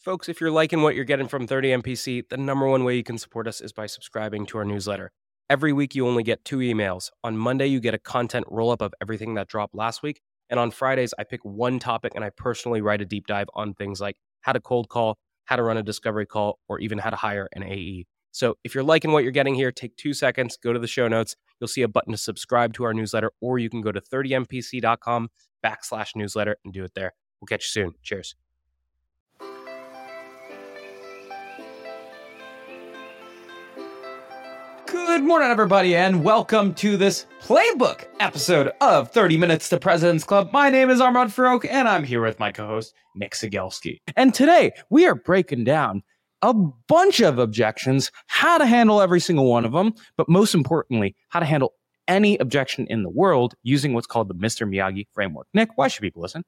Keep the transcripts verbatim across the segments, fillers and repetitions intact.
Folks, if you're liking what you're getting from thirty M P C, the number one way you can support us is by subscribing to our newsletter. Every week, you only get two emails. On Monday, you get a content roll-up of everything that dropped last week. And on Fridays, I pick one topic and I personally write a deep dive on things like how to cold call, how to run a discovery call, or even how to hire an A E. So if you're liking what you're getting here, take two seconds, go to the show notes. You'll see a button to subscribe to our newsletter, or you can go to thirty M P C dot com backslash newsletter and do it there. We'll catch you soon. Cheers. Good morning, everybody, and welcome to this playbook episode of thirty minutes to President's Club. My name is Armand Farrokh, and I'm here with my co-host, Nick Cegelski. And today, we are breaking down a bunch of objections, how to handle every single one of them, but most importantly, how to handle any objection in the world using what's called the Mister Miyagi framework. Nick, why should people listen?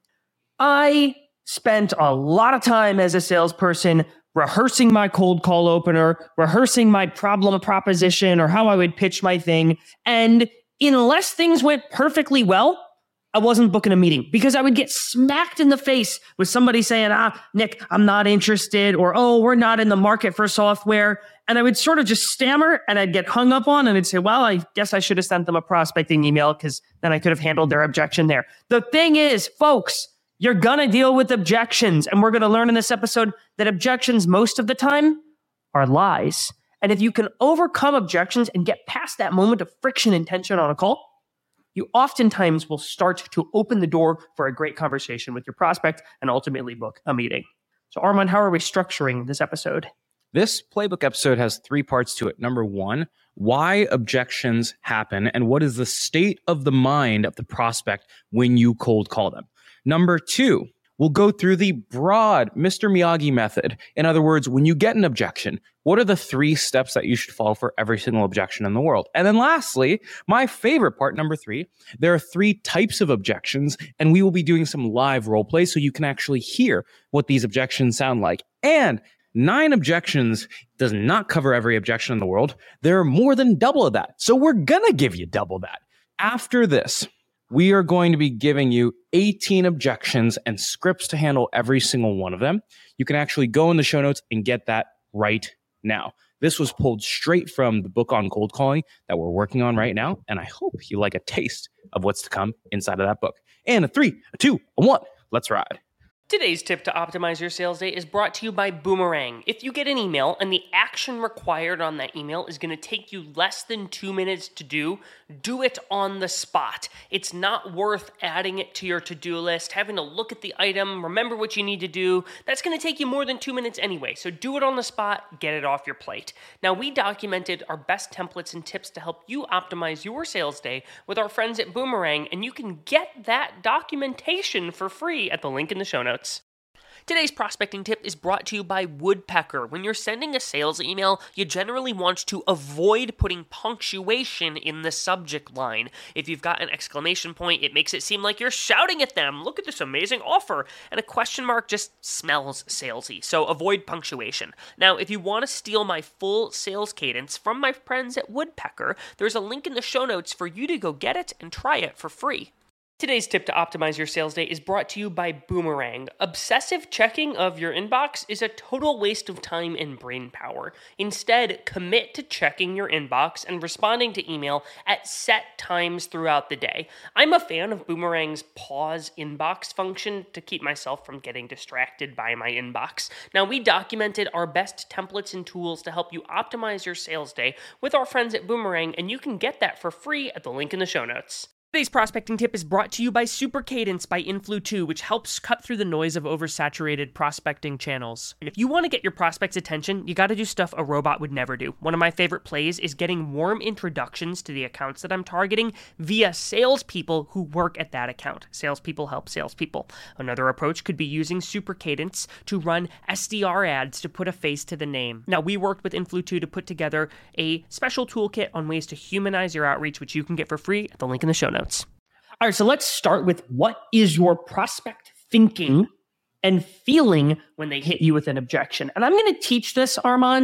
I spent a lot of time as a salesperson rehearsing my cold call opener, rehearsing my problem proposition or how I would pitch my thing. And unless things went perfectly well, I wasn't booking a meeting because I would get smacked in the face with somebody saying, ah, Nick, I'm not interested, or, oh, we're not in the market for software. And I would sort of just stammer and I'd get hung up on and I'd say, well, I guess I should have sent them a prospecting email because then I could have handled their objection there. The thing is, folks, you're going to deal with objections. And we're going to learn in this episode that objections most of the time are lies. And if you can overcome objections and get past that moment of friction and tension on a call, you oftentimes will start to open the door for a great conversation with your prospect and ultimately book a meeting. So Armand, how are we structuring this episode? This playbook episode has three parts to it. Number one, why objections happen and what is the state of the mind of the prospect when you cold call them. Number two, we'll go through the broad Mister Miyagi method. In other words, when you get an objection, what are the three steps that you should follow for every single objection in the world? And then lastly, my favorite part, number three, there are three types of objections, and we will be doing some live role play so you can actually hear what these objections sound like. And nine objections does not cover every objection in the world. There are more than double of that. So we're going to give you double that. After this, we are going to be giving you eighteen objections and scripts to handle every single one of them. You can actually go in the show notes and get that right now. This was pulled straight from the book on cold calling that we're working on right now, and I hope you like a taste of what's to come inside of that book. And a three, a two, a one, let's ride. Today's tip to optimize your sales day is brought to you by Boomerang. If you get an email and the action required on that email is going to take you less than two minutes to do, do it on the spot. It's not worth adding it to your to-do list, having to look at the item, remember what you need to do. That's going to take you more than two minutes anyway, so do it on the spot, get it off your plate. Now, we documented our best templates and tips to help you optimize your sales day with our friends at Boomerang, and you can get that documentation for free at the link in the show notes. Today's prospecting tip is brought to you by Woodpecker. When you're sending a sales email, you generally want to avoid putting punctuation in the subject line. If you've got an exclamation point, it makes it seem like you're shouting at them. Look at this amazing offer. And a question mark just smells salesy. So avoid punctuation. Now, if you want to steal my full sales cadence from my friends at Woodpecker, there's a link in the show notes for you to go get it and try it for free. Today's tip to optimize your sales day is brought to you by Boomerang. Obsessive checking of your inbox is a total waste of time and brain power. Instead, commit to checking your inbox and responding to email at set times throughout the day. I'm a fan of Boomerang's pause inbox function to keep myself from getting distracted by my inbox. Now, we documented our best templates and tools to help you optimize your sales day with our friends at Boomerang, and you can get that for free at the link in the show notes. Today's prospecting tip is brought to you by Super Cadence by Influ two, which helps cut through the noise of oversaturated prospecting channels. If you want to get your prospects' attention, you got to do stuff a robot would never do. One of my favorite plays is getting warm introductions to the accounts that I'm targeting via salespeople who work at that account. Salespeople help salespeople. Another approach could be using Super Cadence to run S D R ads to put a face to the name. Now, we worked with Influ two to put together a special toolkit on ways to humanize your outreach, which you can get for free at the link in the show notes. All right, so let's start with what is your prospect thinking and feeling when they hit you with an objection. And I'm going to teach this, Armand,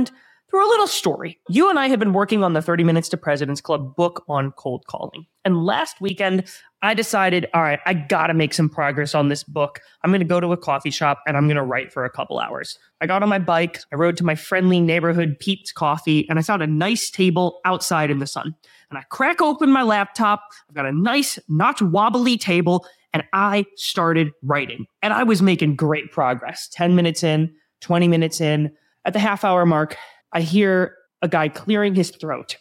through a little story. You and I have been working on the thirty Minutes to President's Club book on cold calling. And last weekend, I decided, all right, I gotta make some progress on this book. I'm gonna go to a coffee shop and I'm gonna write for a couple hours. I got on my bike, I rode to my friendly neighborhood Pete's Coffee, and I found a nice table outside in the sun. And I crack open my laptop, I've got a nice, not wobbly table, and I started writing. And I was making great progress. ten minutes in, twenty minutes in. At the half hour mark, I hear a guy clearing his throat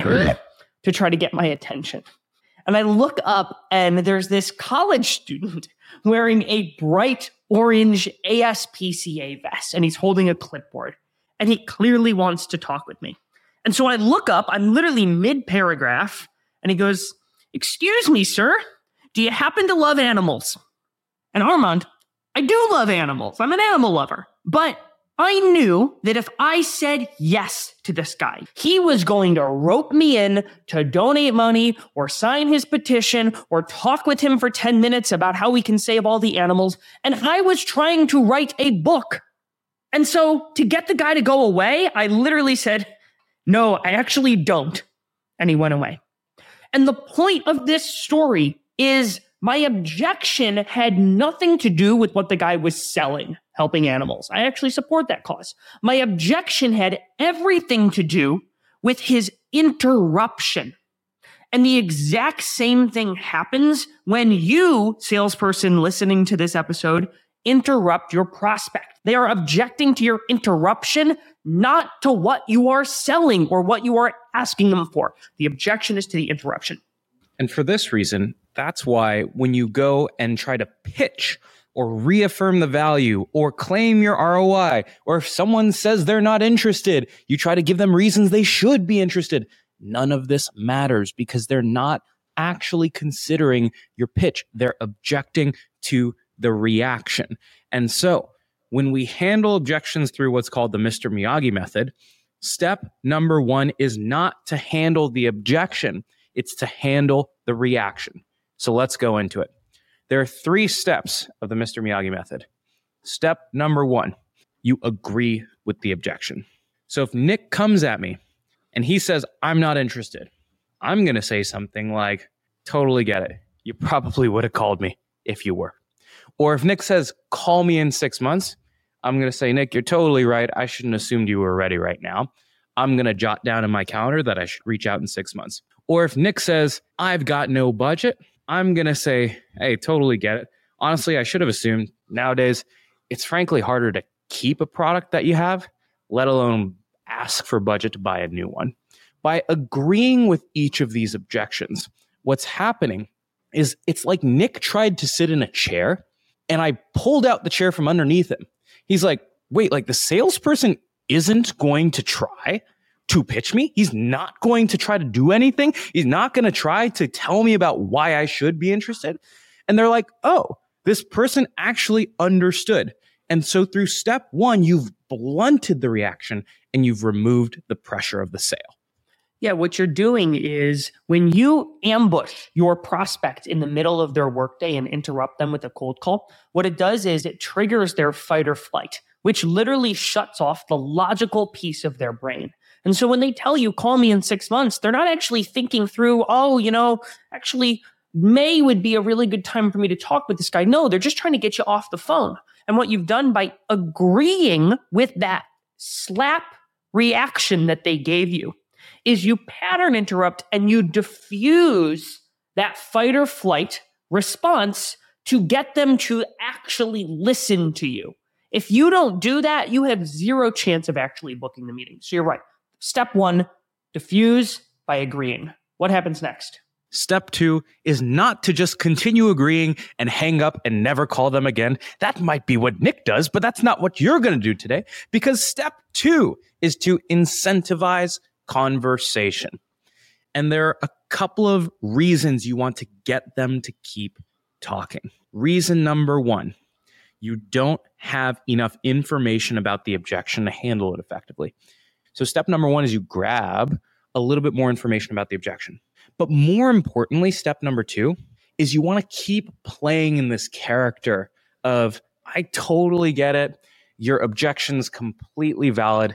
to try to get my attention. And I look up and there's this college student wearing a bright orange A S P C A vest, and he's holding a clipboard, and he clearly wants to talk with me. And so I look up, I'm literally mid-paragraph, and he goes, "Excuse me, sir, do you happen to love animals?" And Armand, I do love animals. I'm an animal lover. But I knew that if I said yes to this guy, he was going to rope me in to donate money or sign his petition or talk with him for ten minutes about how we can save all the animals. And I was trying to write a book. And so to get the guy to go away, I literally said, "No, I actually don't." And he went away. And the point of this story is my objection had nothing to do with what the guy was selling, helping animals. I actually support that cause. My objection had everything to do with his interruption. And the exact same thing happens when you, salesperson listening to this episode, interrupt your prospect. They are objecting to your interruption, not to what you are selling or what you are asking them for. The objection is to the interruption. And for this reason, that's why when you go and try to pitch or reaffirm the value or claim your R O I, or if someone says they're not interested, you try to give them reasons they should be interested. None of this matters because they're not actually considering your pitch. They're objecting to the reaction. And so when we handle objections through what's called the Mister Miyagi method, step number one is not to handle the objection. It's to handle the reaction. So let's go into it. There are three steps of the Mister Miyagi method. Step number one, you agree with the objection. So if Nick comes at me and he says, "I'm not interested," I'm going to say something like, "Totally get it. You probably would have called me if you were." Or if Nick says, "Call me in six months," I'm going to say, "Nick, you're totally right. I shouldn't have assumed you were ready right now. I'm going to jot down in my calendar that I should reach out in six months. Or if Nick says, "I've got no budget," I'm going to say, "Hey, totally get it. Honestly, I should have assumed nowadays it's frankly harder to keep a product that you have, let alone ask for budget to buy a new one." By agreeing with each of these objections, what's happening is it's like Nick tried to sit in a chair and I pulled out the chair from underneath him. He's like, "Wait, like the salesperson isn't going to try to pitch me? He's not going to try to do anything? He's not going to try to tell me about why I should be interested?" And they're like, "Oh, this person actually understood." And so through step one, you've blunted the reaction and you've removed the pressure of the sale. Yeah, what you're doing is when you ambush your prospect in the middle of their workday and interrupt them with a cold call, what it does is it triggers their fight or flight, which literally shuts off the logical piece of their brain. And so when they tell you, "Call me in six months, they're not actually thinking through, "Oh, you know, actually May would be a really good time for me to talk with this guy." No, they're just trying to get you off the phone. And what you've done by agreeing with that slap reaction that they gave you is you pattern interrupt and you diffuse that fight or flight response to get them to actually listen to you. If you don't do that, you have zero chance of actually booking the meeting. So you're right. Step one, diffuse by agreeing. What happens next? Step two is not to just continue agreeing and hang up and never call them again. That might be what Nick does, but that's not what you're going to do today, because step two is to incentivize conversation. And there are a couple of reasons you want to get them to keep talking. Reason number one, you don't have enough information about the objection to handle it effectively. So step number one is you grab a little bit more information about the objection. But more importantly, step number two is you want to keep playing in this character of, "I totally get it. Your objection's completely valid.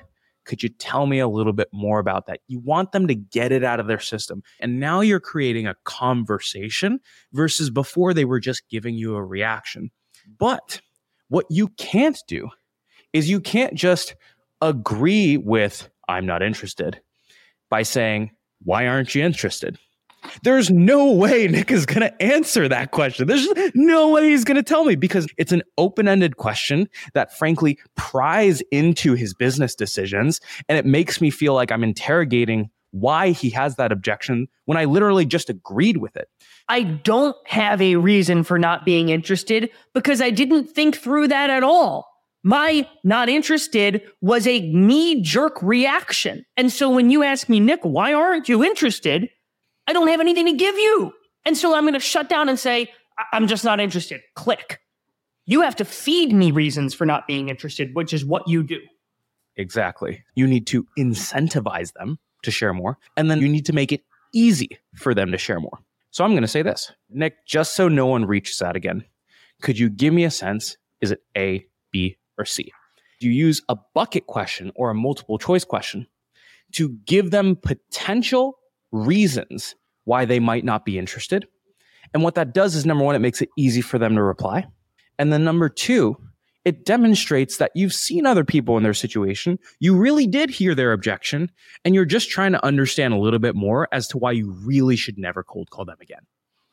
Could you tell me a little bit more about that? You want them to get it out of their system. And now you're creating a conversation versus before they were just giving you a reaction. But what you can't do is you can't just agree with, I'm not interested, by saying, why aren't you interested? There's no way Nick is going to answer that question. There's no way he's going to tell me, because it's an open-ended question that frankly pries into his business decisions. And it makes me feel like I'm interrogating why he has that objection when I literally just agreed with it. I don't have a reason for not being interested because I didn't think through that at all. My not interested was a knee-jerk reaction. And so when you ask me, Nick, why aren't you interested? I don't have anything to give you. And so I'm going to shut down and say, I- I'm just not interested. Click. You have to feed me reasons for not being interested, which is what you do. Exactly. You need to incentivize them to share more. And then you need to make it easy for them to share more. So I'm going to say this, Nick, just so no one reaches out again, could you give me a sense? Is it A, B, or C? Do you use a bucket question or a multiple choice question to give them potential reasons why they might not be interested? And what that does is, number one, it makes it easy for them to reply. And then number two, it demonstrates that you've seen other people in their situation. You really did hear their objection, and you're just trying to understand a little bit more as to why you really should never cold call them again.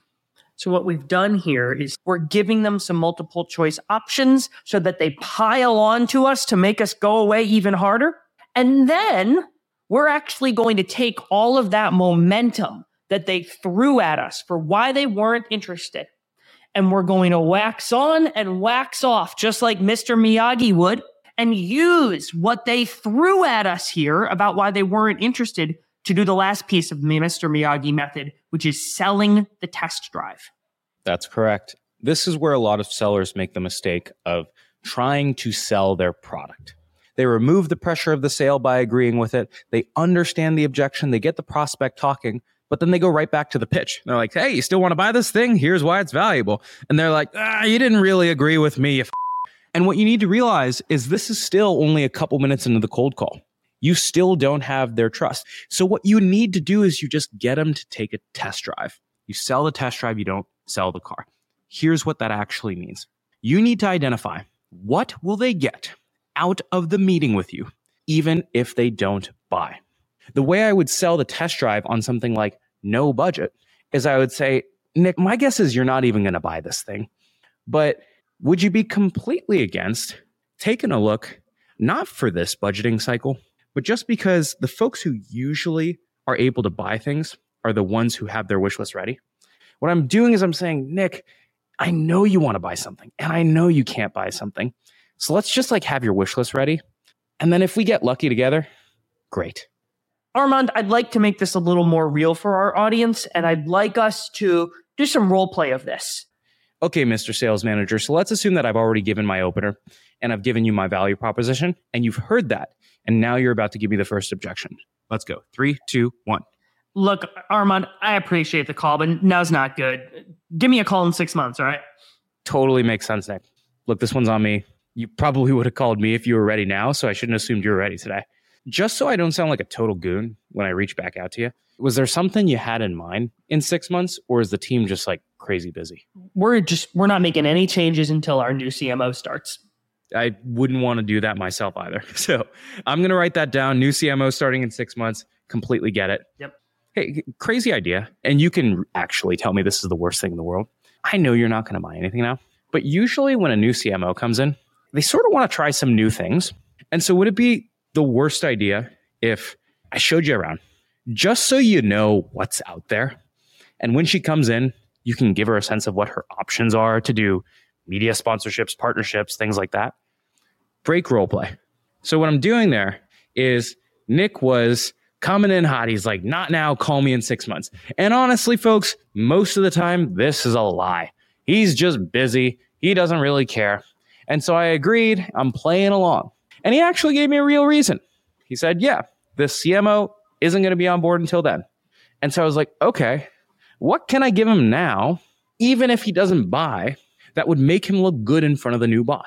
So what we've done here is we're giving them some multiple choice options so that they pile on to us to make us go away even harder. And then we're actually going to take all of that momentum that they threw at us for why they weren't interested, and we're going to wax on and wax off, just like Mister Miyagi would, and use what they threw at us here about why they weren't interested to do the last piece of Mister Miyagi method, which is selling the test drive. That's correct. This is where a lot of sellers make the mistake of trying to sell their product. They remove the pressure of the sale by agreeing with it. They understand the objection. They get the prospect talking, but then they go right back to the pitch. They're like, hey, you still want to buy this thing? Here's why it's valuable. And they're like, ah, you didn't really agree with me. You f-. And what you need to realize is this is still only a couple minutes into the cold call. You still don't have their trust. So what you need to do is you just get them to take a test drive. You sell the test drive, you don't sell the car. Here's what that actually means. You need to identify what will they get out of the meeting with you, even if they don't buy. The way I would sell the test drive on something like no budget is I would say, Nick, my guess is you're not even going to buy this thing, but would you be completely against taking a look, not for this budgeting cycle, but just because the folks who usually are able to buy things are the ones who have their wish list ready? What I'm doing is I'm saying, Nick, I know you want to buy something and I know you can't buy something. So let's just like have your wish list ready. And then if we get lucky together, great. Armand, I'd like to make this a little more real for our audience, and I'd like us to do some role play of this. Okay, Mister Sales Manager. So let's assume that I've already given my opener and I've given you my value proposition and you've heard that. And now you're about to give me the first objection. Let's go. Three, two, one. Look, Armand, I appreciate the call, but now's not good. Give me a call in six months, all right? Totally makes sense, Nick. Look, this one's on me. You probably would have called me if you were ready now, so I shouldn't have assumed you were ready today. Just so I don't sound like a total goon when I reach back out to you, was there something you had in mind in six months, or is the team just like crazy busy? We're just, we're not making any changes until our new C M O starts. I wouldn't want to do that myself either. So I'm going to write that down. New C M O starting in six months. Completely get it. Yep. Hey, crazy idea. And you can actually tell me this is the worst thing in the world. I know you're not going to buy anything now, but usually when a new C M O comes in, they sort of want to try some new things. And so would it be the worst idea if I showed you around just so you know what's out there? And when she comes in, you can give her a sense of what her options are to do media sponsorships, partnerships, things like that. Break role play. So what I'm doing there is Nick was coming in hot. He's like, not now, call me in six months. And honestly, folks, most of the time, this is a lie. He's just busy. He doesn't really care. And so I agreed. I'm playing along. And he actually gave me a real reason. He said, yeah, the C M O isn't going to be on board until then. And so I was like, okay, what can I give him now, even if he doesn't buy, that would make him look good in front of the new boss?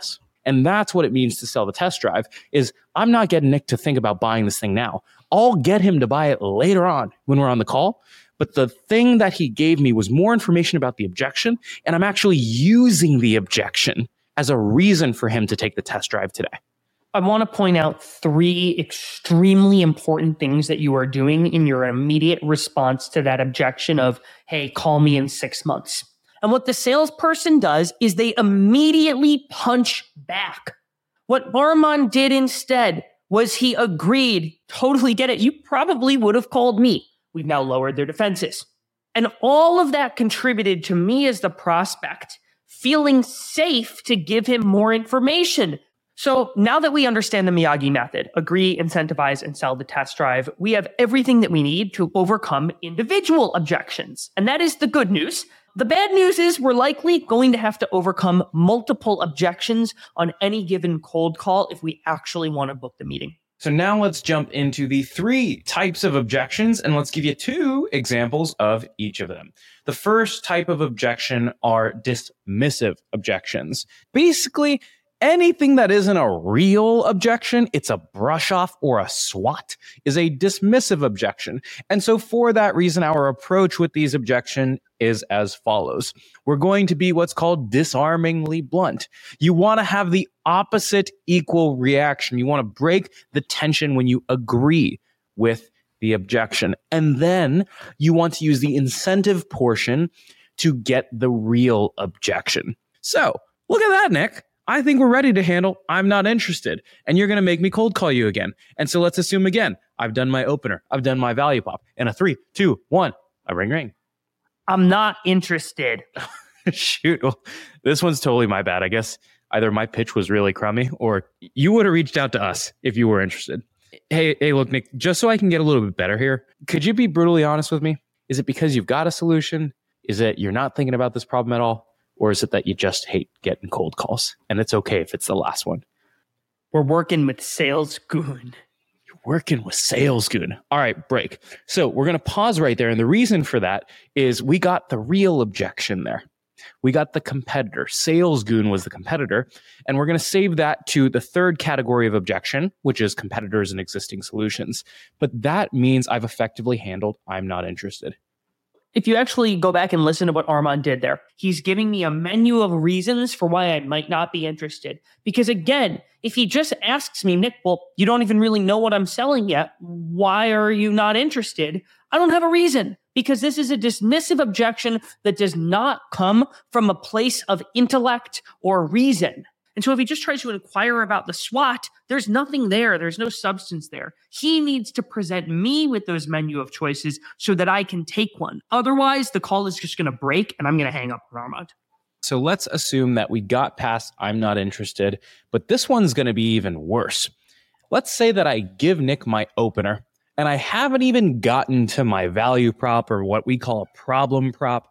And that's what it means to sell the test drive is I'm not getting Nick to think about buying this thing now. I'll get him to buy it later on when we're on the call. But the thing that he gave me was more information about the objection, and I'm actually using the objection as a reason for him to take the test drive today. I want to point out three extremely important things that you are doing in your immediate response to that objection of, hey, call me in six months. And what the salesperson does is they immediately punch back. What Armand did instead was he agreed, totally get it, you probably would have called me. We've now lowered their defenses. And all of that contributed to me as the prospect feeling safe to give him more information. So now that we understand the Miyagi method, agree, incentivize, and sell the test drive, we have everything that we need to overcome individual objections. And that is the good news. The bad news is we're likely going to have to overcome multiple objections on any given cold call if we actually want to book the meeting. So now let's jump into the three types of objections, and let's give you two examples of each of them. The first type of objection are dismissive objections. Basically, anything that isn't a real objection, it's a brush off or a SWAT, is a dismissive objection. And so for that reason, our approach with these objections is as follows. We're going to be what's called disarmingly blunt. You want to have the opposite equal reaction. You want to break the tension when you agree with the objection. And then you want to use the incentive portion to get the real objection. So look at that, Nick. I think we're ready to handle I'm not interested. And you're going to make me cold call you again. And so let's assume again, I've done my opener. I've done my value pop. And a three, two, one, a ring, ring. I'm not interested. Shoot. Well, this one's totally my bad. I guess either my pitch was really crummy or you would have reached out to us if you were interested. Hey, hey, look, Nick, just so I can get a little bit better here, could you be brutally honest with me? Is it because you've got a solution? Is it you're not thinking about this problem at all? Or is it that you just hate getting cold calls? And it's okay if it's the last one. We're working with Sales Goon. You're working with Sales Goon. All right, break. So we're going to pause right there. And the reason for that is we got the real objection there. We got the competitor. Sales Goon was the competitor. And we're going to save that to the third category of objection, which is competitors and existing solutions. But that means I've effectively handled I'm not interested. If you actually go back and listen to what Armand did there, he's giving me a menu of reasons for why I might not be interested. Because again, if he just asks me, Nick, well, you don't even really know what I'm selling yet. Why are you not interested? I don't have a reason, because this is a dismissive objection that does not come from a place of intellect or reason. And so if he just tries to inquire about the SWAT, there's nothing there. There's no substance there. He needs to present me with those menu of choices so that I can take one. Otherwise, the call is just going to break and I'm going to hang up on Armand. So let's assume that we got past I'm not interested, but this one's going to be even worse. Let's say that I give Nick my opener and I haven't even gotten to my value prop or what we call a problem prop.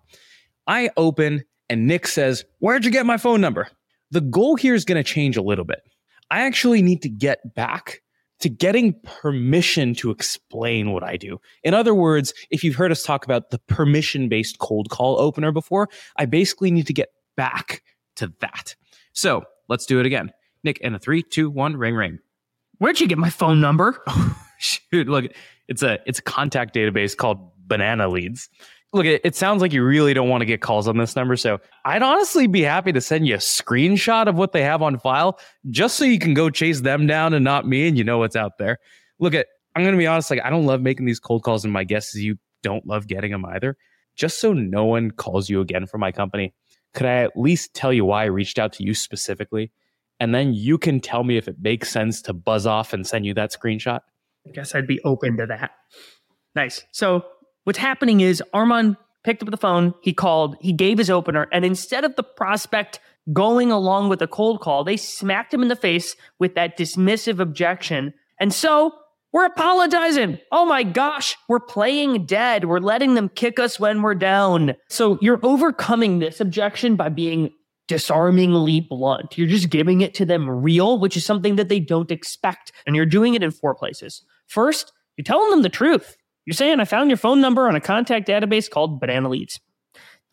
I open and Nick says, "Where'd you get my phone number?" The goal here is going to change a little bit. I actually need to get back to getting permission to explain what I do. In other words, if you've heard us talk about the permission-based cold call opener before, I basically need to get back to that. So let's do it again. Nick, in a three, two, one, ring, ring. Where'd you get my phone number? Shoot, look, it's a it's a contact database called Banana Leads. Look, it, it sounds like you really don't want to get calls on this number, so I'd honestly be happy to send you a screenshot of what they have on file, just so you can go chase them down and not me, and you know what's out there. Look, at I'm going to be honest, like I don't love making these cold calls, and my guess is you don't love getting them either. Just so no one calls you again from my company, could I at least tell you why I reached out to you specifically? And then you can tell me if it makes sense to buzz off and send you that screenshot. I guess I'd be open to that. Nice. So what's happening is Armand picked up the phone, he called, he gave his opener, and instead of the prospect going along with a cold call, they smacked him in the face with that dismissive objection. And so we're apologizing. Oh my gosh, we're playing dead. We're letting them kick us when we're down. So you're overcoming this objection by being disarmingly blunt. You're just giving it to them real, which is something that they don't expect. And you're doing it in four places. First, you're telling them the truth. You're saying, I found your phone number on a contact database called Banana Leads.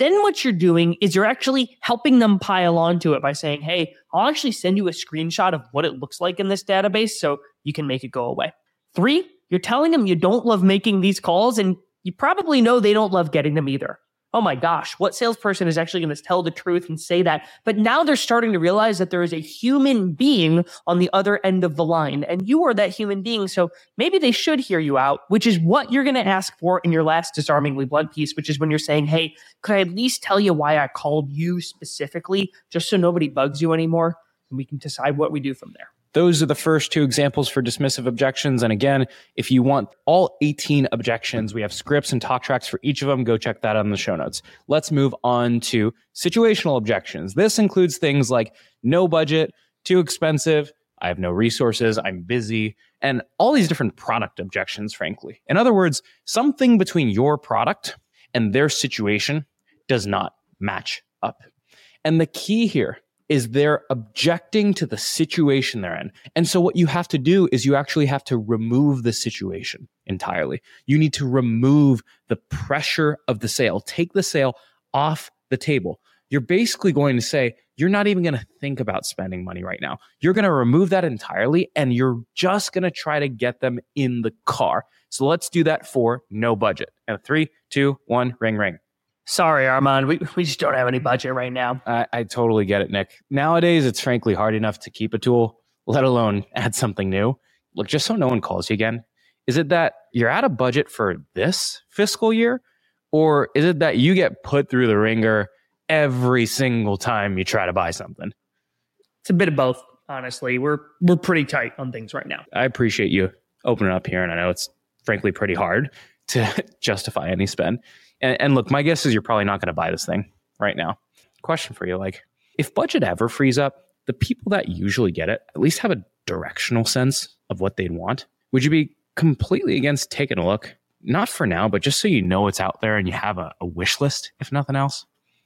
then what you're doing is you're actually helping them pile onto it by saying, hey, I'll actually send you a screenshot of what it looks like in this database so you can make it go away. Three, you're telling them you don't love making these calls, and you probably know they don't love getting them either. Oh my gosh, what salesperson is actually going to tell the truth and say that? But now they're starting to realize that there is a human being on the other end of the line, and you are that human being. So maybe they should hear you out, which is what you're going to ask for in your last disarmingly blunt piece, which is when you're saying, hey, could I at least tell you why I called you specifically, just so nobody bugs you anymore? And we can decide what we do from there. Those are the first two examples for dismissive objections. And again, if you want all eighteen objections, we have scripts and talk tracks for each of them. Go check that out in the show notes. Let's move on to situational objections. This includes things like no budget, too expensive, I have no resources, I'm busy, and all these different product objections, frankly. In other words, something between your product and their situation does not match up. And the key here is they're objecting to the situation they're in. And so what you have to do is you actually have to remove the situation entirely. You need to remove the pressure of the sale, take the sale off the table. You're basically going to say, you're not even going to think about spending money right now. You're going to remove that entirely, and you're just going to try to get them in the car. So let's do that for no budget. And three, two, one, ring, ring. Sorry, Armand, we, we just don't have any budget right now. I, I totally get it, Nick. Nowadays, it's frankly hard enough to keep a tool, let alone add something new. Look, just so no one calls you again, is it that you're out of budget for this fiscal year? Or is it that you get put through the ringer every single time you try to buy something? It's a bit of both, honestly. We're we're pretty tight on things right now. I appreciate you opening up here, and I know it's frankly pretty hard to justify any spend. And, and look, my guess is you're probably not going to buy this thing right now. Question for you, like, if budget ever frees up, the people that usually get it at least have a directional sense of what they'd want. Would you be completely against taking a look? Not for now, but just so you know it's out there and you have a, a wish list, if nothing else.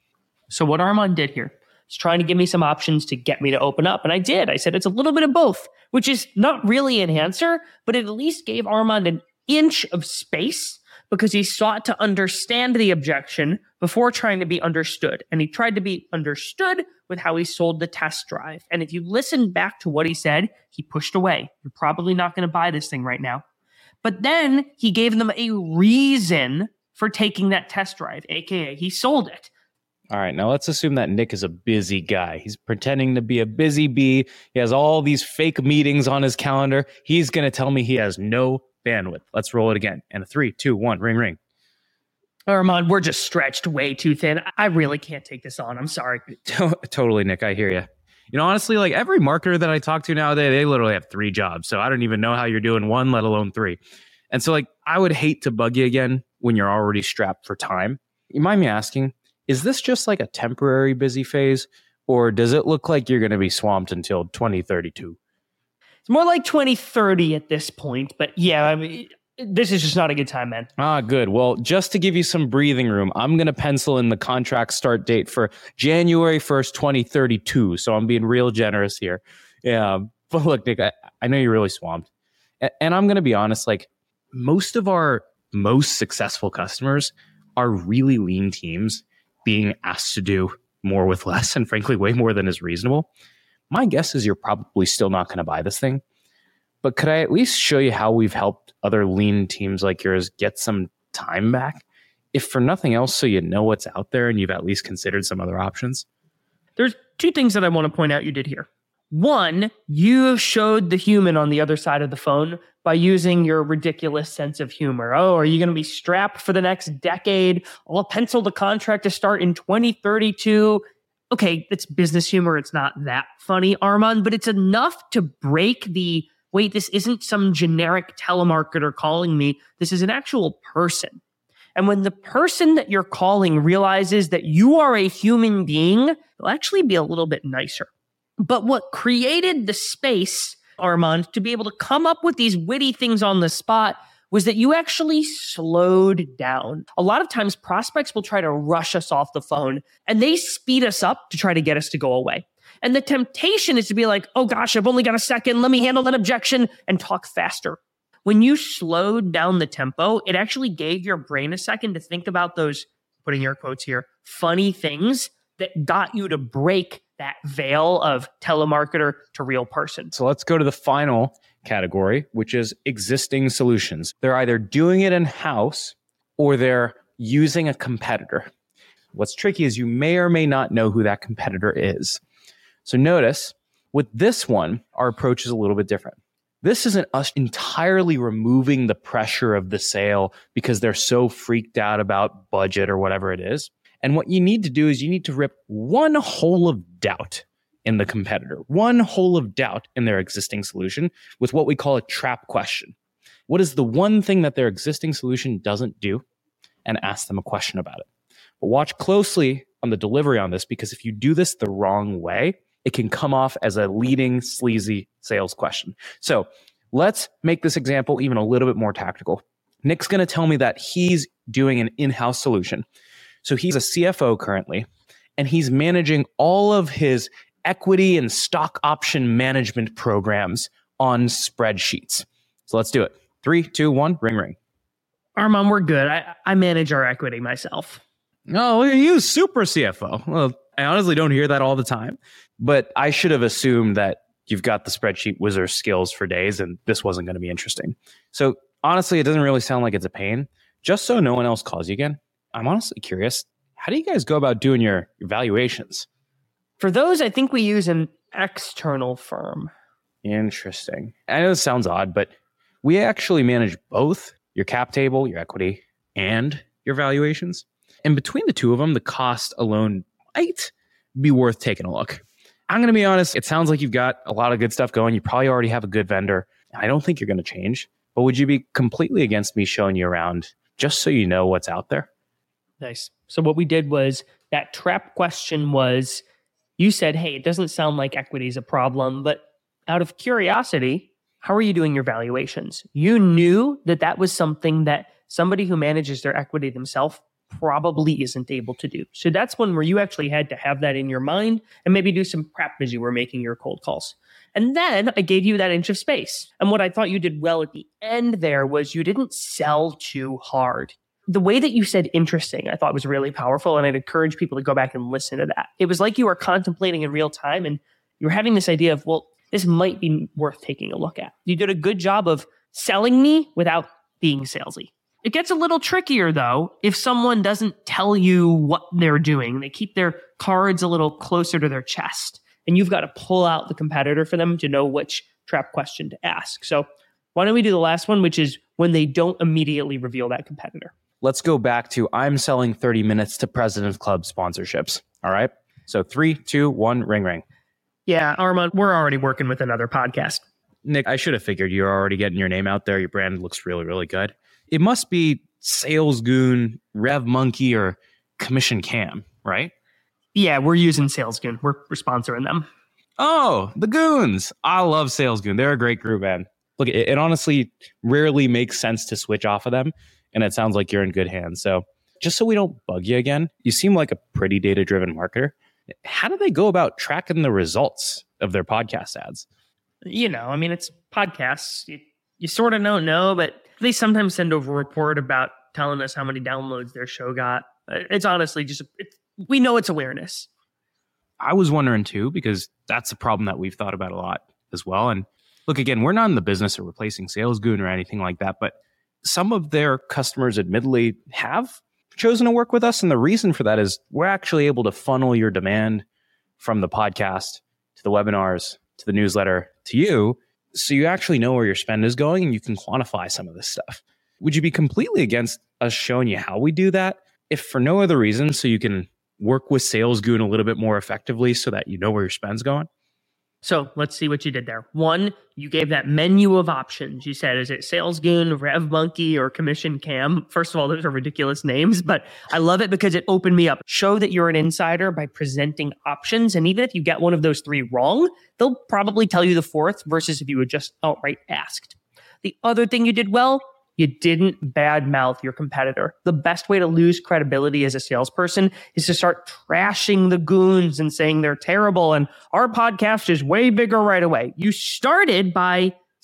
So what Armand did here is trying to give me some options to get me to open up. And I did. I said it's a little bit of both, which is not really an answer, but it at least gave Armand an inch of space, because he sought to understand the objection before trying to be understood. And he tried to be understood with how he sold the test drive. And if you listen back to what he said, he pushed away. You're probably not going to buy this thing right now. But then he gave them a reason for taking that test drive, aka he sold it. All right, now let's assume that Nick is a busy guy. He's pretending to be a busy bee. He has all these fake meetings on his calendar. He's going to tell me he has no bandwidth. Let's roll it again. And a three, two, one, ring, ring. Armand, we're just stretched way too thin. I really can't take this on. I'm sorry. Totally, Nick. I hear you. You know, honestly, like every marketer that I talk to nowadays, they literally have three jobs. So I don't even know how you're doing one, let alone three. And so like, I would hate to bug you again when you're already strapped for time. You mind me asking, is this just like a temporary busy phase, or does it look like you're going to be swamped until twenty thirty-two? It's more like twenty thirty at this point, but yeah, I mean, this is just not a good time, man. Ah, good. Well, just to give you some breathing room, I'm going to pencil in the contract start date for January first, twenty thirty-two. So I'm being real generous here. Yeah. But look, Nick, I, I know you're really swamped. And, and I'm going to be honest, like most of our most successful customers are really lean teams being asked to do more with less, and frankly, way more than is reasonable. My guess is you're probably still not going to buy this thing. But could I at least show you how we've helped other lean teams like yours get some time back? If for nothing else, so you know what's out there and you've at least considered some other options. There's two things that I want to point out you did here. One, you showed the human on the other side of the phone by using your ridiculous sense of humor. Oh, are you going to be strapped for the next decade? I'll pencil the contract to start in twenty thirty-two. Okay, it's business humor. It's not that funny, Armand, but it's enough to break the, wait, this isn't some generic telemarketer calling me. This is an actual person. And when the person that you're calling realizes that you are a human being, they'll actually be a little bit nicer. But what created the space, Armand, to be able to come up with these witty things on the spot was that you actually slowed down. A lot of times prospects will try to rush us off the phone and they speed us up to try to get us to go away. And the temptation is to be like, oh gosh, I've only got a second. Let me handle that objection and talk faster. When you slowed down the tempo, it actually gave your brain a second to think about those putting air quotes here, funny things that got you to break that veil of telemarketer to real person. So let's go to the final category, which is existing solutions. They're either doing it in-house or they're using a competitor. What's tricky is you may or may not know who that competitor is. So notice, with this one, our approach is a little bit different. This isn't us entirely removing the pressure of the sale because they're so freaked out about budget or whatever it is. And what you need to do is you need to rip one hole of doubt in the competitor, one hole of doubt in their existing solution with what we call a trap question. What is the one thing that their existing solution doesn't do? And ask them a question about it. But watch closely on the delivery on this, because if you do this the wrong way, it can come off as a leading, sleazy sales question. So let's make this example even a little bit more tactical. Nick's going to tell me that he's doing an in-house solution. So he's a C F O currently, and he's managing all of his equity and stock option management programs on spreadsheets. So let's do it. Three, two, one, ring, ring. Armand, we're good. I, I manage our equity myself. Oh, look at you, super C F O. Well, I honestly don't hear that all the time, but I should have assumed that you've got the spreadsheet wizard skills for days and this wasn't going to be interesting. So honestly, it doesn't really sound like it's a pain. Just so no one else calls you again, I'm honestly curious, how do you guys go about doing your evaluations? For those, I think we use an external firm. Interesting. I know this sounds odd, but we actually manage both your cap table, your equity, and your valuations. And between the two of them, the cost alone might be worth taking a look. I'm going to be honest, it sounds like you've got a lot of good stuff going. You probably already have a good vendor. I don't think you're going to change. But would you be completely against me showing you around just so you know what's out there? Nice. So what we did was that trap question was, you said, hey, it doesn't sound like equity is a problem, but out of curiosity, how are you doing your valuations? You knew that that was something that somebody who manages their equity themselves probably isn't able to do. So that's one where you actually had to have that in your mind and maybe do some prep as you were making your cold calls. And then I gave you that inch of space. And what I thought you did well at the end there was you didn't sell too hard. The way that you said interesting, I thought was really powerful. And I'd encourage people to go back and listen to that. It was like you were contemplating in real time and you were having this idea of, well, this might be worth taking a look at. You did a good job of selling me without being salesy. It gets a little trickier, though, if someone doesn't tell you what they're doing. They keep their cards a little closer to their chest, and you've got to pull out the competitor for them to know which trap question to ask. So why don't we do the last one, which is when they don't immediately reveal that competitor. Let's go back to I'm selling thirty minutes to President's Club sponsorships. All right. So three, two, one, ring, ring. Yeah, Armand, we're already working with another podcast. Nick, I should have figured you're already getting your name out there. Your brand looks really, really good. It must be SalesGoon, RevMonkey, or Commission Cam, right? Yeah, we're using SalesGoon. We're, we're sponsoring them. Oh, the Goons. I love SalesGoon. They're a great group, man. Look, it, it honestly rarely makes sense to switch off of them, and it sounds like you're in good hands. So just so we don't bug you again, you seem like a pretty data-driven marketer. How do they go about tracking the results of their podcast ads? You know, I mean, it's podcasts. You, you sort of don't know, but they sometimes send over a report about telling us how many downloads their show got. It's honestly just, it's, we know it's awareness. I was wondering too, because that's a problem that we've thought about a lot as well. And look, again, we're not in the business of replacing SalesGoon or anything like that, but some of their customers admittedly have chosen to work with us. And the reason for that is we're actually able to funnel your demand from the podcast to the webinars, to the newsletter, to you. So you actually know where your spend is going and you can quantify some of this stuff. Would you be completely against us showing you how we do that? If for no other reason, so you can work with SalesGoon a little bit more effectively so that you know where your spend's going? So let's see what you did there. One, you gave that menu of options. You said, is it SalesGoon, RevMonkey, or Commission Cam? First of all, those are ridiculous names, but I love it because it opened me up. Show that you're an insider by presenting options. And even if you get one of those three wrong, they'll probably tell you the fourth versus if you had just outright asked. The other thing you did well, you didn't badmouth your competitor. The best way to lose credibility as a salesperson is to start trashing the goons and saying they're terrible and our podcast is way bigger right away. You started by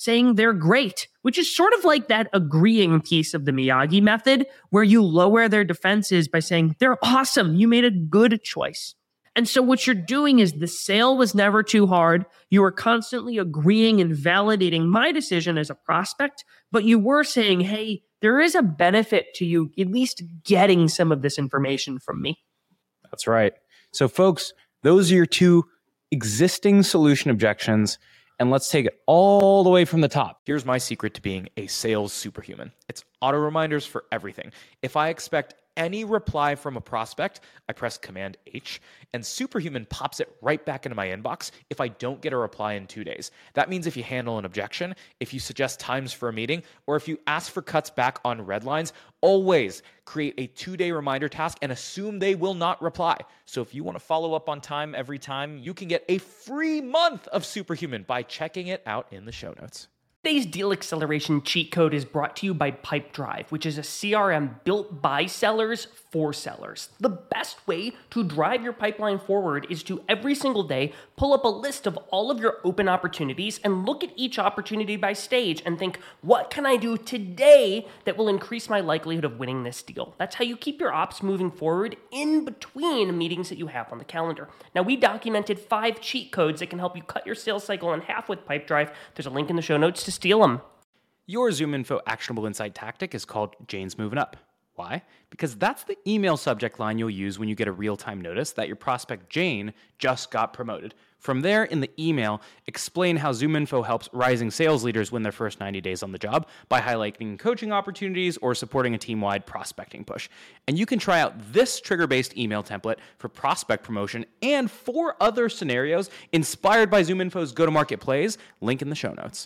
saying they're great, which is sort of like that agreeing piece of the Miyagi method, where you lower their defenses by saying they're awesome, you made a good choice. And so what you're doing is the sale was never too hard. You were constantly agreeing and validating my decision as a prospect, but you were saying, hey, there is a benefit to you at least getting some of this information from me. That's right. So folks, those are your two existing solution objections. And let's take it all the way from the top. Here's my secret to being a sales superhuman. It's auto reminders for everything. If I expect any reply from a prospect, I press Command H, and Superhuman pops it right back into my inbox if I don't get a reply in two days. That means if you handle an objection, if you suggest times for a meeting, or if you ask for cuts back on red lines, always create a two-day reminder task and assume they will not reply. So if you want to follow up on time every time, you can get a free month of Superhuman by checking it out in the show notes. Today's deal acceleration cheat code is brought to you by Pipedrive, which is a C R M built by sellers for sellers. The best way to drive your pipeline forward is to every single day pull up a list of all of your open opportunities and look at each opportunity by stage and think, what can I do today that will increase my likelihood of winning this deal? That's how you keep your ops moving forward in between meetings that you have on the calendar. Now, we documented five cheat codes that can help you cut your sales cycle in half with Pipedrive. There's a link in the show notes to steal them. Your ZoomInfo actionable insight tactic is called Jane's Moving Up. Why? Because that's the email subject line you'll use when you get a real-time notice that your prospect Jane just got promoted. From there, in the email, explain how ZoomInfo helps rising sales leaders win their first ninety days on the job by highlighting coaching opportunities or supporting a team-wide prospecting push. And you can try out this trigger-based email template for prospect promotion and four other scenarios inspired by ZoomInfo's go-to-market plays, link in the show notes.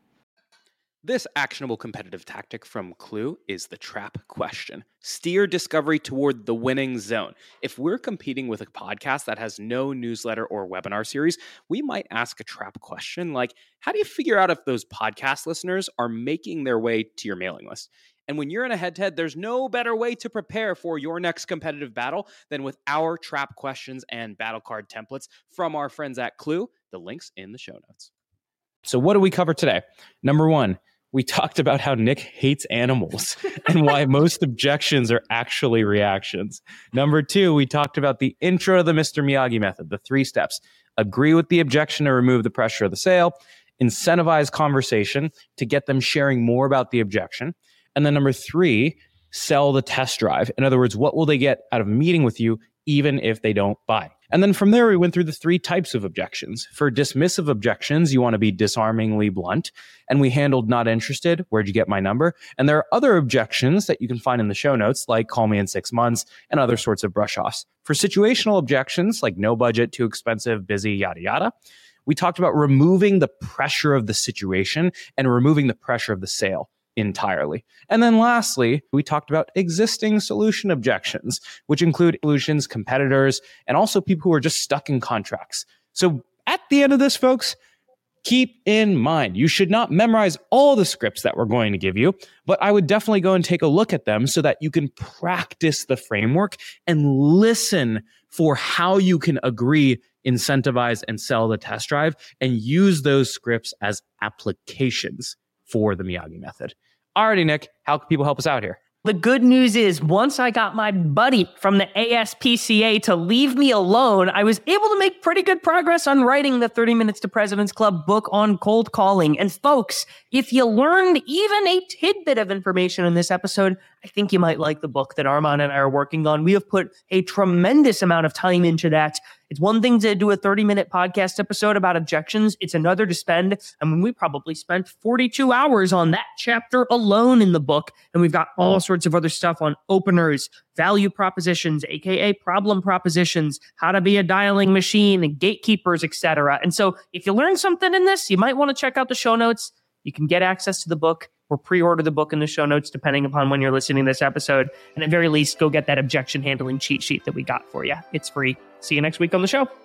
This actionable competitive tactic from Clue is the trap question. Steer discovery toward the winning zone. If we're competing with a podcast that has no newsletter or webinar series, we might ask a trap question like, how do you figure out if those podcast listeners are making their way to your mailing list? And when you're in a head-to-head, there's no better way to prepare for your next competitive battle than with our trap questions and battle card templates from our friends at Clue. The link's in the show notes. So what do we cover today? Number one, we talked about how Nick hates animals and why most objections are actually reactions. Number two, we talked about the intro to the Mister Miyagi method, the three steps. Agree with the objection to remove the pressure of the sale, incentivize conversation to get them sharing more about the objection. And then number three, sell the test drive. In other words, what will they get out of meeting with you even if they don't buy? And then from there, we went through the three types of objections. For dismissive objections, you want to be disarmingly blunt. And we handled not interested, where'd you get my number? And there are other objections that you can find in the show notes, like call me in six months and other sorts of brush-offs. For situational objections, like no budget, too expensive, busy, yada, yada, we talked about removing the pressure of the situation and removing the pressure of the sale entirely. And then lastly, we talked about existing solution objections, which include solutions, competitors, and also people who are just stuck in contracts. So at the end of this, folks, keep in mind, you should not memorize all the scripts that we're going to give you, but I would definitely go and take a look at them so that you can practice the framework and listen for how you can agree, incentivize, and sell the test drive and use those scripts as applications for the Miyagi method. Alrighty, Nick, how can people help us out here? The good news is once I got my buddy from the A S P C A to leave me alone, I was able to make pretty good progress on writing the thirty minutes to President's Club book on cold calling. And folks, if you learned even a tidbit of information in this episode, I think you might like the book that Armand and I are working on. We have put a tremendous amount of time into that. It's one thing to do a thirty minute podcast episode about objections. It's another to spend. I mean, we probably spent forty-two hours on that chapter alone in the book. And we've got all sorts of other stuff on openers, value propositions, A K A problem propositions, how to be a dialing machine, gatekeepers, et cetera. And so if you learn something in this, you might want to check out the show notes. You can get access to the book or pre-order the book in the show notes, depending upon when you're listening to this episode. And at very least, go get that objection handling cheat sheet that we got for you. It's free. See you next week on the show.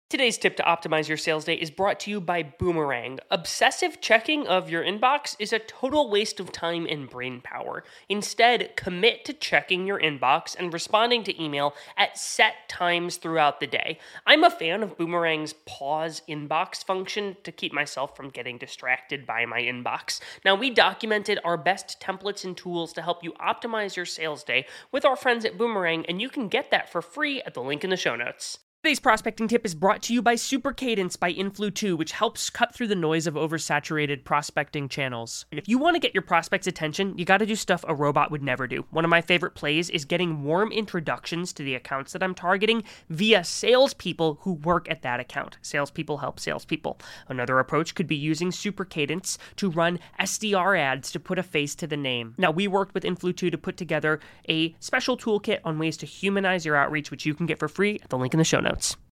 Today's tip to optimize your sales day is brought to you by Boomerang. Obsessive checking of your inbox is a total waste of time and brain power. Instead, commit to checking your inbox and responding to email at set times throughout the day. I'm a fan of Boomerang's pause inbox function to keep myself from getting distracted by my inbox. Now, we documented our best templates and tools to help you optimize your sales day with our friends at Boomerang, and you can get that for free at the link in the show notes. Today's prospecting tip is brought to you by Super Cadence by Influ two, which helps cut through the noise of oversaturated prospecting channels. If you want to get your prospects' attention, you got to do stuff a robot would never do. One of my favorite plays is getting warm introductions to the accounts that I'm targeting via salespeople who work at that account. Salespeople help salespeople. Another approach could be using Super Cadence to run S D R ads to put a face to the name. Now, we worked with Influ two to put together a special toolkit on ways to humanize your outreach, which you can get for free at the link in the show notes.